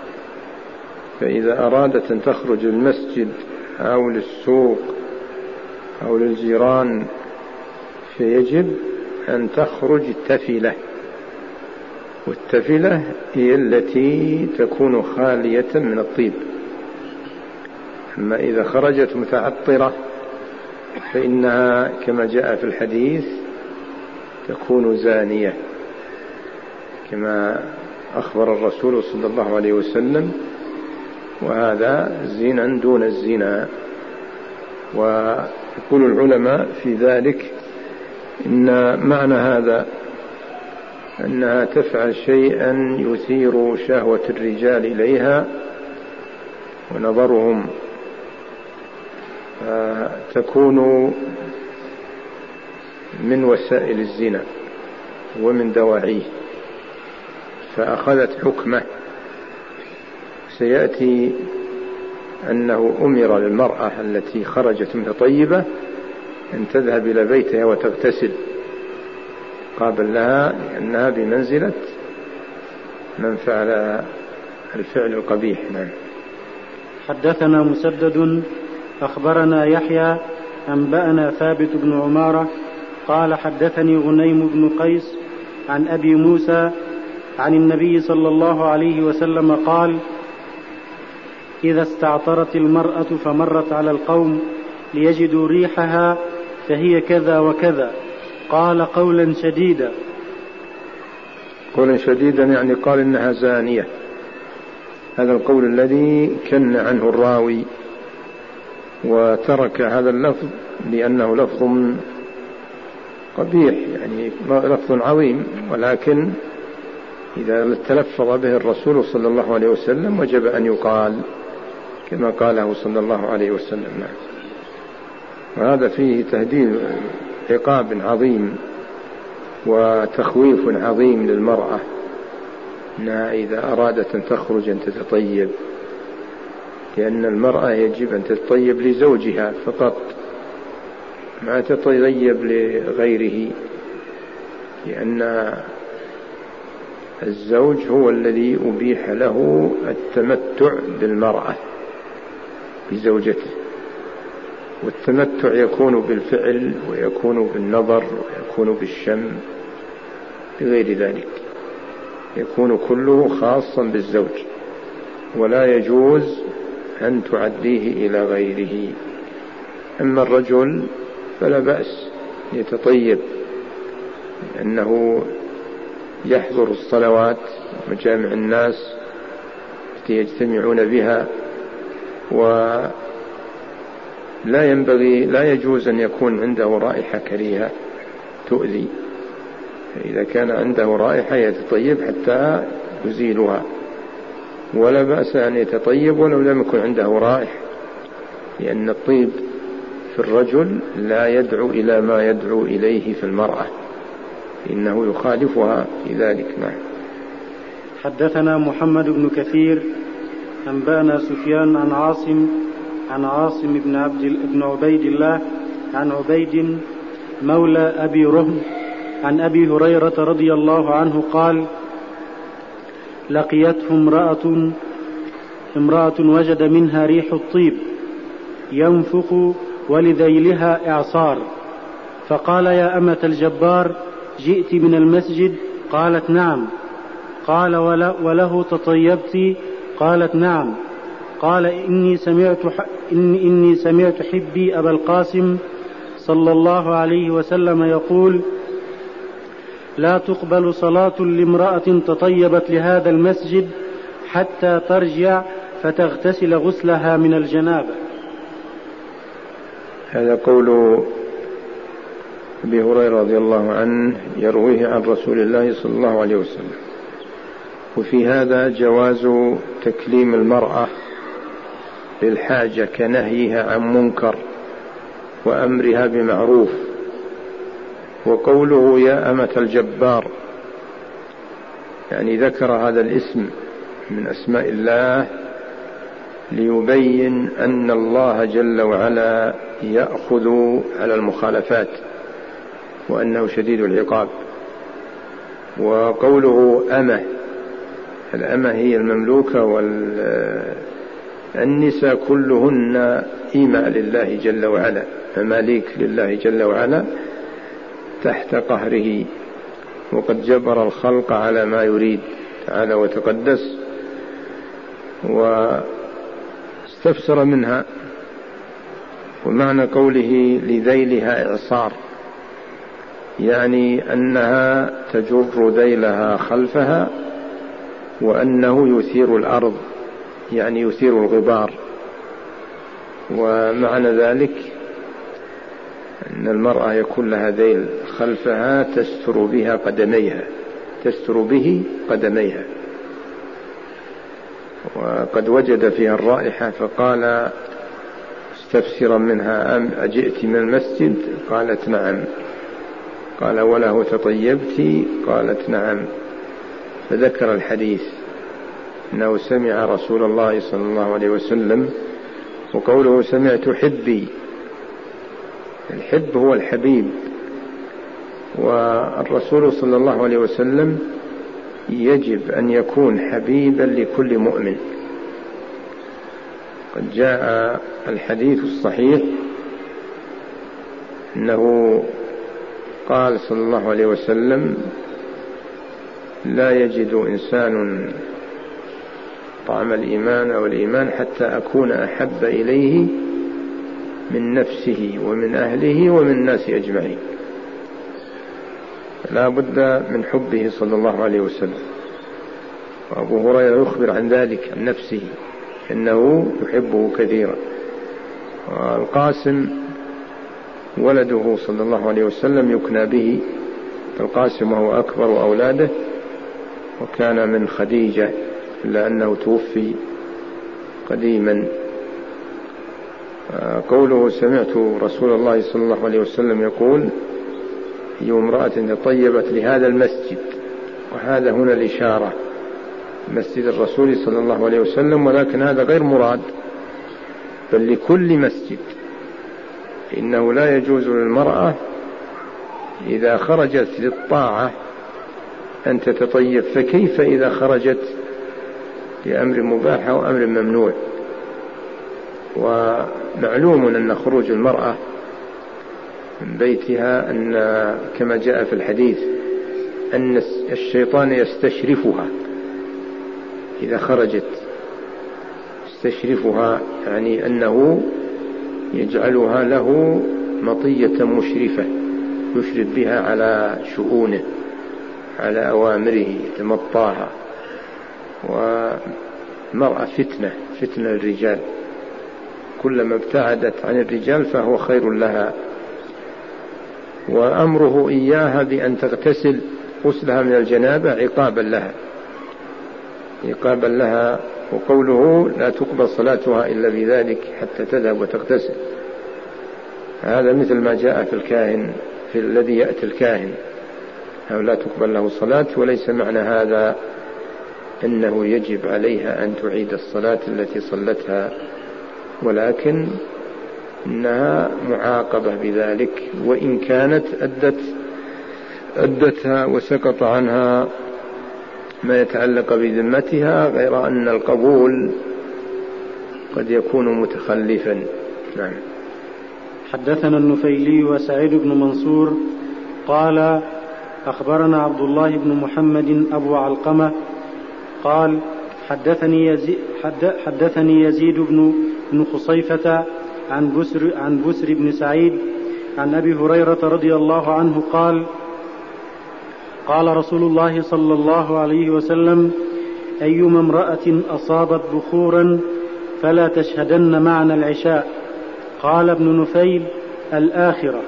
فإذا أرادت أن تخرج للمسجد أو للسوق أو للجيران فيجب أن تخرج تفلة، والتفلة هي التي تكون خالية من الطيب. أما إذا خرجت متعطرة فإنها كما جاء في الحديث تكون زانية، كما أخبر الرسول صلى الله عليه وسلم، وهذا زنا دون الزنا. ويقول العلماء في ذلك إن معنى هذا أنها تفعل شيئا يثير شهوة الرجال إليها ونظرهم، تكون من وسائل الزنا ومن دواعيه، فأخذت حكمه. سيأتي أنه أمر للمرأة التي خرجت متطيبة أن تذهب إلى بيتها وتغتسل قابل لها، لأنها بمنزلة من فعل الفعل القبيح. نعم. حدثنا مسدد أخبرنا يحيى أنبأنا ثابت بن عمارة قال: حدثني غنيم بن قيس عن أبي موسى عن النبي صلى الله عليه وسلم قال: إذا استعطرت المرأة فمرت على القوم ليجدوا ريحها فهي كذا وكذا، قال قولا شديدا. قولا شديدا يعني قال إنها زانية، هذا القول الذي كن عنه الراوي وترك هذا اللفظ لأنه لفظ قبيح، يعني لفظ عظيم، ولكن إذا تلفظ به الرسول صلى الله عليه وسلم وجب أن يقال كما قاله صلى الله عليه وسلم. وهذا فيه تهديد عقاب عظيم وتخويف عظيم للمرأة، أنها إذا أرادت أن تخرج أن تتطيب، لأن المرأة يجب أن تتطيب لزوجها فقط، ما تتطيب لغيره، لأن الزوج هو الذي أبيح له التمتع بالمرأة بزوجته، والتمتع يكون بالفعل ويكون بالنظر ويكون بالشم، بغير ذلك يكون كله خاصا بالزوج، ولا يجوز أن تعديه إلى غيره. أما الرجل فلا بأس يتطيب، لأنه يحضر الصلوات ومجامع الناس التي يجتمعون بها، ولا ينبغي لا يجوز أن يكون عنده رائحة كريهة تؤذي، فإذا كان عنده رائحة يتطيب حتى يزيلها، ولا بأس أن يتطيب ولو لم يكن عنده رائحة، لأن الطيب في الرجل لا يدعو إلى ما يدعو إليه في المرأة، إنه يخالفها في ذلك. معه. حدثنا محمد بن كثير أنبأنا سفيان عن عاصم عن عاصم بن عبد بن عبيد الله عن عبيد مولى أبي رهم عن أبي هريرة رضي الله عنه قال: لقيته امرأة امرأة وجد منها ريح الطيب ينفخ ولذيلها إعصار، فقال: يا أمة الجبار، جئت من المسجد؟ قالت: نعم. قال: وله تطيبت؟ قالت: نعم. قال: إني سمعت إن إني سمعت حبي أبا القاسم صلى الله عليه وسلم يقول: لا تقبل صلاة لامرأة تطيبت لهذا المسجد حتى ترجع فتغتسل غسلها من الجنابة. هذا قول أبي هريرة رضي الله عنه يرويه عن رسول الله صلى الله عليه وسلم. وفي هذا جواز تكليم المرأة للحاجة كنهيها عن منكر وأمرها بمعروف. وقوله يا أمة الجبار يعني ذكر هذا الاسم من أسماء الله ليبين أن الله جل وعلا يأخذ على المخالفات وأنه شديد العقاب. وقوله أمة، الأمة هي المملوكة، والنساء كلهن إيماء لله جل وعلا، مماليك لله جل وعلا تحت قهره، وقد جبر الخلق على ما يريد تعالى وتقدس. واستفسر منها. ومعنى قوله لذيلها إعصار يعني أنها تجر ذيلها خلفها، وأنه يثير الأرض يعني يثير الغبار. ومعنى ذلك أن المرأة يكون لها ذيل خلفها تستر بها قدميها تستر به قدميها. وقد وجد فيها الرائحة فقال استفسرا منها أم أجئت من المسجد؟ قالت نعم. قال وله تطيبت؟ قالت نعم. فذكر الحديث أنه سمع رسول الله صلى الله عليه وسلم. وقوله سمعت حبي، الحب هو الحبيب، والرسول صلى الله عليه وسلم يجب أن يكون حبيبا لكل مؤمن. قد جاء الحديث الصحيح أنه قال صلى الله عليه وسلم لا يجد إنسان طعم الإيمان أو الإيمان حتى أكون أحب إليه من نفسه ومن أهله ومن الناس أجمعين. لا بد من حبه صلى الله عليه وسلم. وأبو هريرة يخبر عن ذلك عن نفسه أنه يحبه كثيرا. والقاسم ولده صلى الله عليه وسلم يكنى به القاسم وهو أكبر أولاده، وكان من خديجة إلا أنه توفي قديما. قوله سمعت رسول الله صلى الله عليه وسلم يقول هي امرأة طيبت لهذا المسجد، وهذا هنا الإشارة مسجد الرسول صلى الله عليه وسلم، ولكن هذا غير مراد بل لكل مسجد. إنه لا يجوز للمرأة إذا خرجت للطاعة أن تتطيب، فكيف إذا خرجت لأمر مباح أو أمر ممنوع؟ ومعلوم أن خروج المرأة من بيتها أن كما جاء في الحديث أن الشيطان يستشرفها إذا خرجت، يستشرفها يعني أنه يجعلها له مطية مشرفة يشرف بها على شؤونه على أوامره يتمطاها. ومرأة فتنة فتنة الرجال، كلما ابتعدت عن الرجال فهو خير لها. وأمره إياها بأن تغتسل غسلها من الجنابة عقابا لها عقابا لها. وقوله لا تقبل صلاتها إلا بذلك حتى تذهب وتغتسل، هذا مثل ما جاء في الكاهن في الذي يأتي الكاهن أو لا تقبل له صلاة. وليس معنى هذا أنه يجب عليها أن تعيد الصلاة التي صلتها، ولكن إنها معاقبة بذلك، وإن كانت أدت أدتها وسقط عنها ما يتعلق بذمتها، غير أن القبول قد يكون متخلفا. نعم. حدثنا النفيلي وسعيد بن منصور قال أخبرنا عبد الله بن محمد أبو علقمة قال حدثني يزيد, حدثني يزيد بن بن خصيفة عن بسر, عن بسر بن سعيد عن أبي هريرة رضي الله عنه قال قال رسول الله صلى الله عليه وسلم أيما امرأة أصابت بخورا فلا تشهدن معنا العشاء. قال ابن نفيل الآخرة.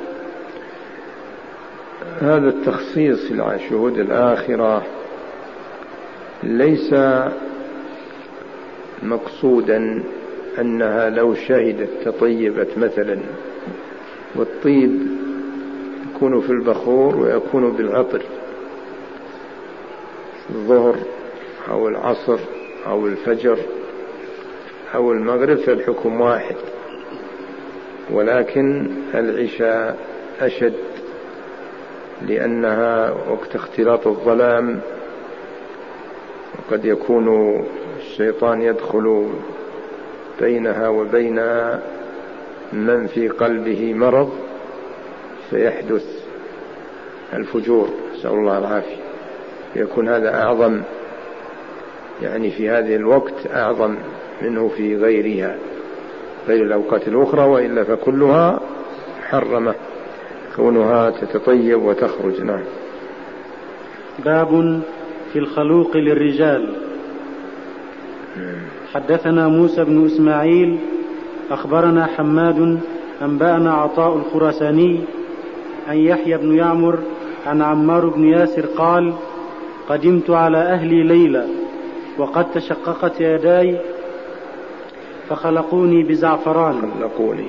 هذا التخصيص في شهود الآخرة ليس مقصودا أنها لو شهدت تطيبت مثلا، والطيب يكون في البخور ويكون بالعطر، الظهر أو العصر أو الفجر أو المغرب فالحكم واحد، ولكن العشاء أشد لأنها وقت اختلاط الظلام، وقد يكون الشيطان يدخل بينها وبين من في قلبه مرض فيحدث الفجور، نسأل الله العافية. يكون هذا أعظم، يعني في هذه الوقت أعظم منه في غيرها، غير الأوقات الأخرى، وإلا فكلها محرمة كونها تتطيب وتخرج. نعم. باب في الخلوق للرجال. حدثنا موسى بن إسماعيل أخبرنا حماد أنبأنا عطاء الخراساني عن يحيى بن يعمر عن عمار بن ياسر قال قدمت على أهلي ليلة وقد تشققت يداي فخلقوني بزعفران خلقوني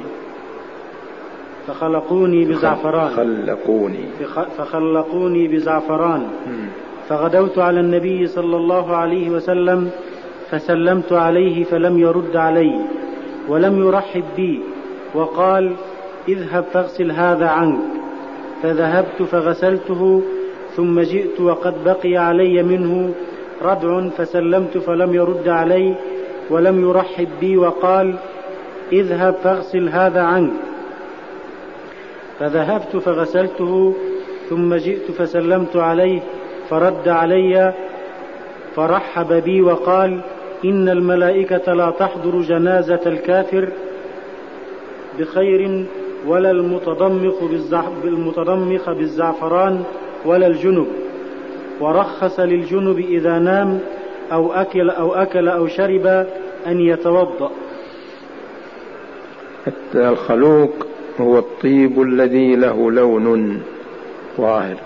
فخلقوني بزعفران خلقوني فخلقوني بزعفران فغدوت على النبي صلى الله عليه وسلم فسلمت عليه فلم يرد علي ولم يرحب بي، وقال اذهب فاغسل هذا عنك. فذهبت فغسلته ثم جئت وقد بقي علي منه ردع فسلمت فلم يرد علي ولم يرحب بي، وقال اذهب فاغسل هذا عنك. فذهبت فغسلته ثم جئت فسلمت عليه فرد علي فرحب بي وقال إن الملائكة لا تحضر جنازة الكافر بخير ولا المتضمخ بالزعفران ولا الجنب، ورخص للجنب إذا نام أو أكل أو أكل أو شرب أن يتوضأ. الخلوق هو الطيب الذي له لون ظاهر،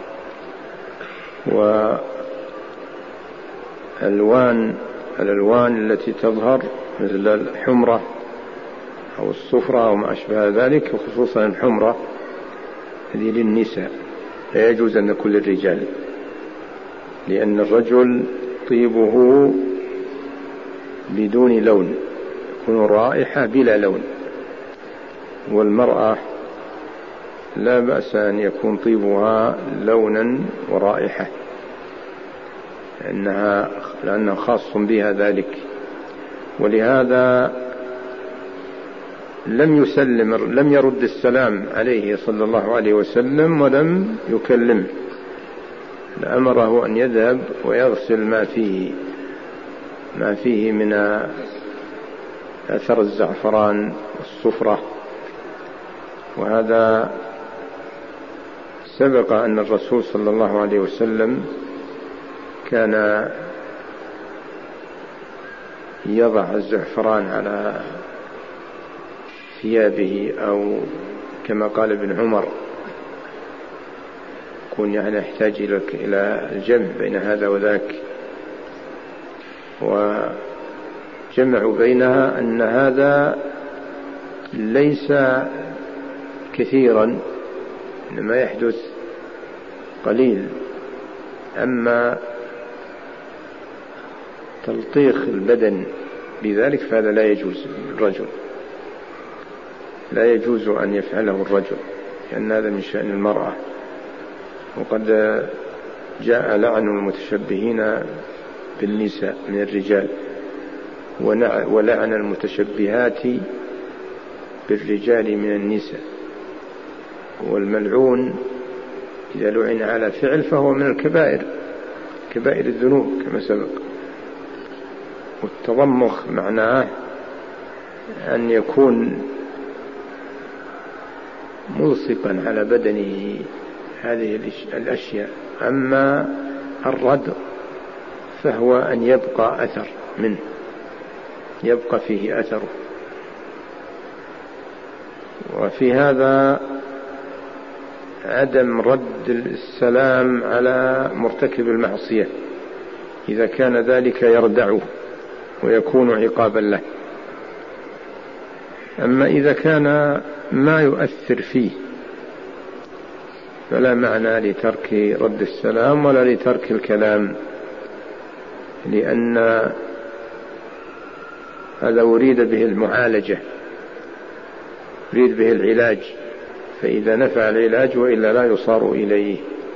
والألوان الألوان التي تظهر مثل الحمرة أو الصفرة أو ما أشبه ذلك، وخصوصا الحمرة هذه للنساء، لا يجوز أن يكون للرجال، لأن الرجل طيبه بدون لون، يكون رائحة بلا لون، والمرأة لا بأس أن يكون طيبها لونا ورائحة، لأنها لأنه خاص بها ذلك. ولهذا لم يسلم لم يرد السلام عليه صلى الله عليه وسلم ولم يكلمه، لأمره أن يذهب ويغسل ما فيه ما فيه من أثر الزعفران والصفرة. وهذا سبق أن الرسول صلى الله عليه وسلم كان يضع الزعفران على ثيابه، أو كما قال ابن عمر يكون يعني يحتاج إلى الجمع بين هذا وذاك، وجمعوا بينها أن هذا ليس كثيرا، إنما يحدث قليل، أما تلطيخ البدن بذلك فهذا لا يجوز الرجل، لا يجوز أن يفعله الرجل، لأن هذا من شأن المرأة. وقد جاء لعن المتشبهين بالنساء من الرجال، ولعن المتشبهات بالرجال من النساء، والملعون إذا لعن على فعل فهو من الكبائر، كبائر الذنوب كما سبق. والتضمخ معناه أن يكون ملصقا على بدنه هذه الأشياء. أما الردغ فهو أن يبقى أثر منه، يبقى فيه أثر. وفي هذا عدم رد السلام على مرتكب المعصية إذا كان ذلك يردعه ويكون عقابا له. أما إذا كان ما يؤثر فيه فلا معنى لترك رد السلام ولا لترك الكلام، لأن هذا أريد به المعالجة، أريد به العلاج، فإذا نفع العلاج وإلا لا يصار إليه.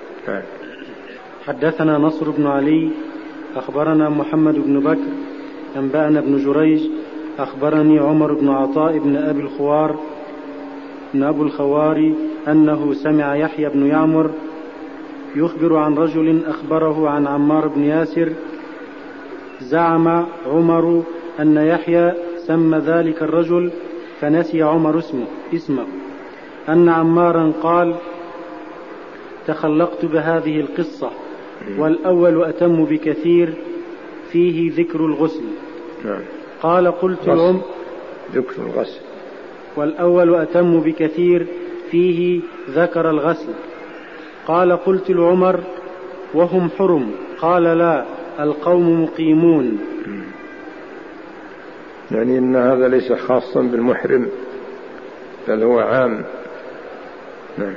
حدثنا نصر بن علي أخبرنا محمد بن بكر أنبأنا بن جريج أخبرني عمر بن عطاء بن أبي الخوار بن أبو الخواري أنه سمع يحيى بن يعمر يخبر عن رجل أخبره عن عمار بن ياسر. زعم عمر أن يحيى سمى ذلك الرجل فنسي عمر اسمه, اسمه أن عمارا قال: تخلقت بهذه القصة والأول أتم بكثير فيه ذكر الغسل. قال: قلت العمر ذكر الغسل والأول أتم بكثير فيه ذكر الغسل. قال: قلت لعمر: وهم حرم؟ قال: لا، القوم مقيمون. يعني إن هذا ليس خاصا بالمحرم بل هو عام. نعم.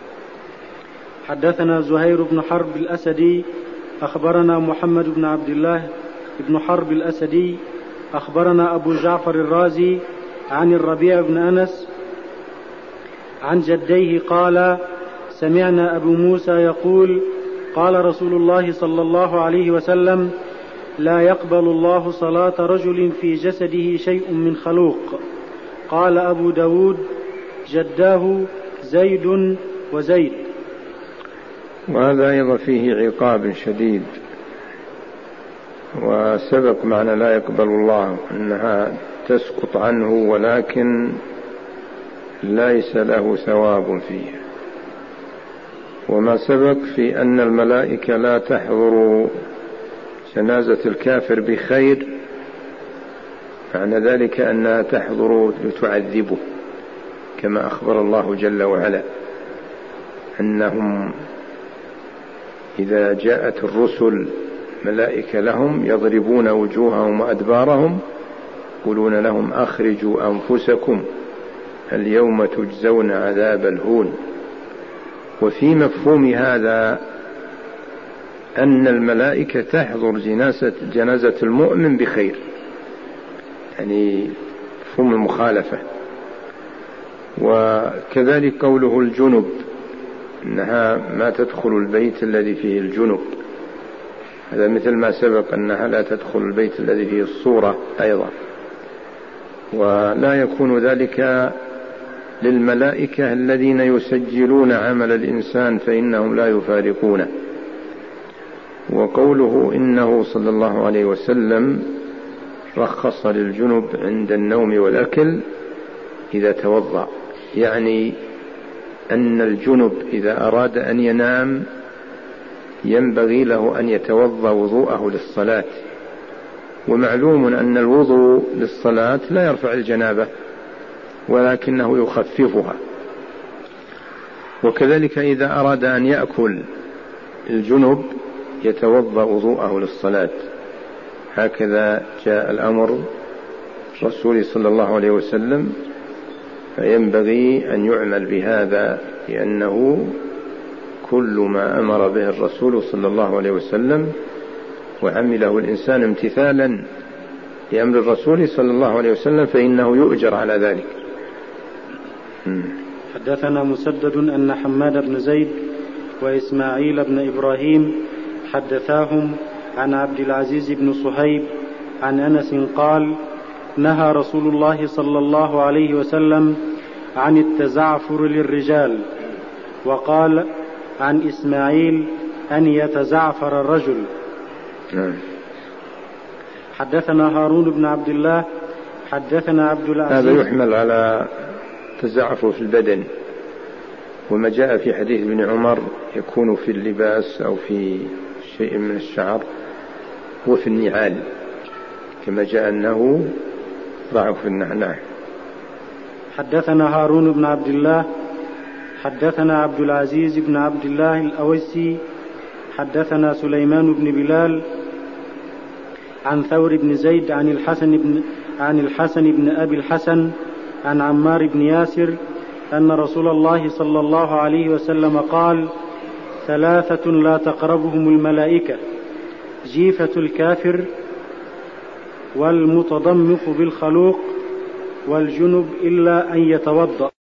حدثنا زهير بن حرب الأسدي أخبرنا محمد بن عبد الله بن حرب الأسدي أخبرنا أبو جعفر الرازي عن الربيع بن أنس عن جديه قال: سمعنا أبو موسى يقول: قال رسول الله صلى الله عليه وسلم: لا يقبل الله صلاة رجل في جسده شيء من خلوق. قال أبو داود: جداه زيد وزيد. وهذا أيضا فيه عقاب شديد، وسبق معنى لا يقبل الله أنها تسقط عنه ولكن ليس له ثواب فيه. وما سبق في أن الملائكة لا تحضر جنازة الكافر بخير، معنى ذلك أنها تحضر لتعذبه، كما أخبر الله جل وعلا أنهم إذا جاءت الرسل ملائكة لهم يضربون وجوههم وأدبارهم يقولون لهم: أخرجوا أنفسكم اليوم تجزون عذاب الهون. وفي مفهوم هذا أن الملائكة تحضر جنازة, جنازة المؤمن بخير، يعني مفهوم المخالفة. وكذلك قوله الجنب، أنها ما تدخل البيت الذي فيه الجنب، هذا مثل ما سبق أنها لا تدخل البيت الذي فيه الصورة أيضا. ولا يكون ذلك للملائكة الذين يسجلون عمل الإنسان فإنهم لا يفارقونه. وقوله إنه صلى الله عليه وسلم رخص للجنب عند النوم والأكل إذا توضأ، يعني أن الجنب إذا أراد أن ينام ينبغي له أن يتوضأ وضوءه للصلاة. ومعلوم أن الوضوء للصلاة لا يرفع الجنابة ولكنه يخففها. وكذلك إذا أراد أن يأكل الجنب يتوضأ وضوءه للصلاة. هكذا جاء الأمر الرسول صلى الله عليه وسلم، فينبغي أن يعمل بهذا، لأنه كل ما أمر به الرسول صلى الله عليه وسلم وعمله الإنسان امتثالا لأمر الرسول صلى الله عليه وسلم فإنه يؤجر على ذلك. حدثنا مسدد أن حماد بن زيد وإسماعيل بن إبراهيم حدثاهم عن عبد العزيز بن صهيب عن أنس قال: نهى رسول الله صلى الله عليه وسلم عن التزعفر للرجال. وقال عن إسماعيل أن يتزعفر الرجل. حدثنا هارون بن عبد الله حدثنا عبد العزيز. هذا يحمل على تزعفه في البدن، وما جاء في حديث ابن عمر يكون في اللباس أو في شيء من الشعر وفي النعال، كما جاء أنه ضعف النعناع. حدثنا هارون بن عبد الله حدثنا عبد العزيز بن عبد الله الأويسي حدثنا سليمان بن بلال عن ثور بن زيد عن الحسن بن عن الحسن بن أبي الحسن عن عمار بن ياسر أن رسول الله صلى الله عليه وسلم قال: ثلاثة لا تقربهم الملائكة: جيفة الكافر، والمتضمخ بالخلوق، والجنب إلا أن يتوضأ.